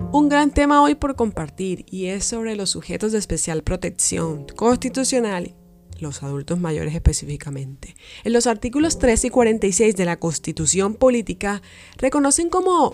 Un gran tema hoy por compartir y es sobre los sujetos de especial protección constitucional, los adultos mayores específicamente. En los artículos 3 y 46 de la Constitución Política reconocen como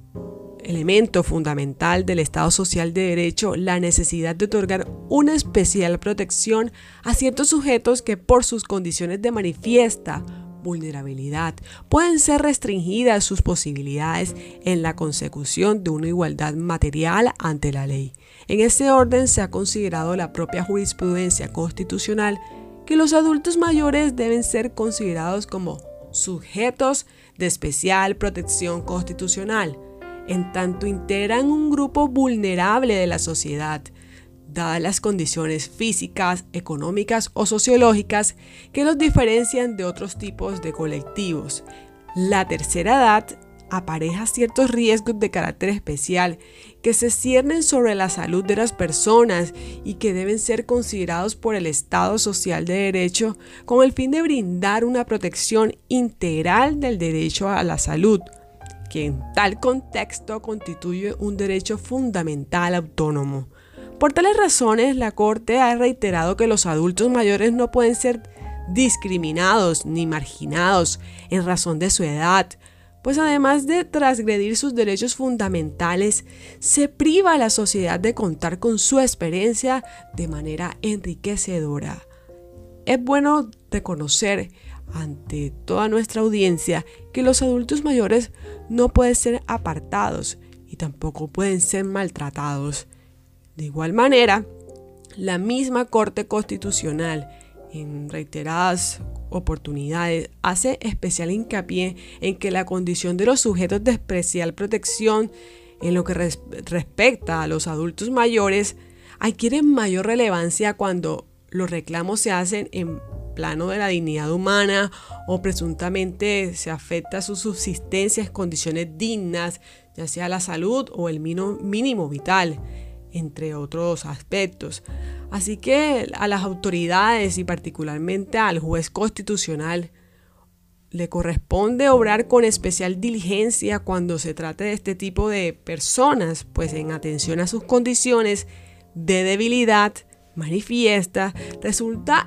elemento fundamental del Estado Social de Derecho la necesidad de otorgar una especial protección a ciertos sujetos que por sus condiciones de manifiesta vulnerabilidad pueden ser restringidas sus posibilidades en la consecución de una igualdad material ante la ley. En este orden se ha considerado la propia jurisprudencia constitucional que los adultos mayores deben ser considerados como sujetos de especial protección constitucional, en tanto integran un grupo vulnerable de la sociedad, dadas las condiciones físicas, económicas o sociológicas que los diferencian de otros tipos de colectivos. La tercera edad apareja ciertos riesgos de carácter especial que se ciernen sobre la salud de las personas y que deben ser considerados por el Estado Social de Derecho con el fin de brindar una protección integral del derecho a la salud, que en tal contexto constituye un derecho fundamental autónomo. Por tales razones, la Corte ha reiterado que los adultos mayores no pueden ser discriminados ni marginados en razón de su edad, pues además de transgredir sus derechos fundamentales, se priva a la sociedad de contar con su experiencia de manera enriquecedora. Es bueno reconocer ante toda nuestra audiencia que los adultos mayores no pueden ser apartados y tampoco pueden ser maltratados. De igual manera, la misma Corte Constitucional, en reiteradas oportunidades, hace especial hincapié en que la condición de los sujetos de especial protección en lo que respecta a los adultos mayores adquiere mayor relevancia cuando los reclamos se hacen en plano de la dignidad humana o presuntamente se afecta su subsistencia en condiciones dignas, ya sea la salud o el mínimo vital, entre otros aspectos. Así que a las autoridades y particularmente al juez constitucional le corresponde obrar con especial diligencia cuando se trate de este tipo de personas, pues en atención a sus condiciones de debilidad manifiesta, resulta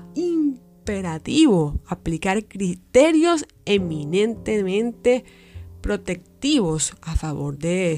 imperativo aplicar criterios eminentemente protectivos a favor de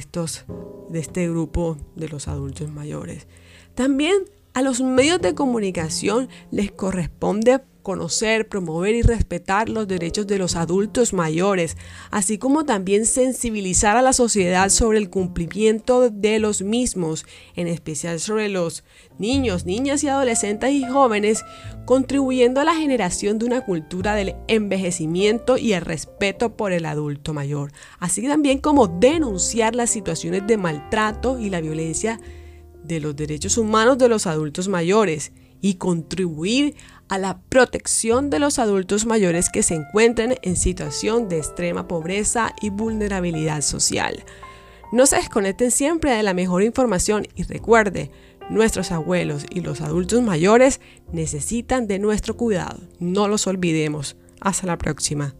este grupo de los adultos mayores. También a los medios de comunicación les corresponde conocer, promover y respetar los derechos de los adultos mayores, así como también sensibilizar a la sociedad sobre el cumplimiento de los mismos, en especial sobre los niños, niñas y adolescentes y jóvenes, contribuyendo a la generación de una cultura del envejecimiento y el respeto por el adulto mayor, así también como denunciar las situaciones de maltrato y la violencia de los derechos humanos de los adultos mayores y contribuir a la protección de los adultos mayores que se encuentran en situación de extrema pobreza y vulnerabilidad social. No se desconecten siempre de la mejor información y recuerde, nuestros abuelos y los adultos mayores necesitan de nuestro cuidado. No los olvidemos. Hasta la próxima.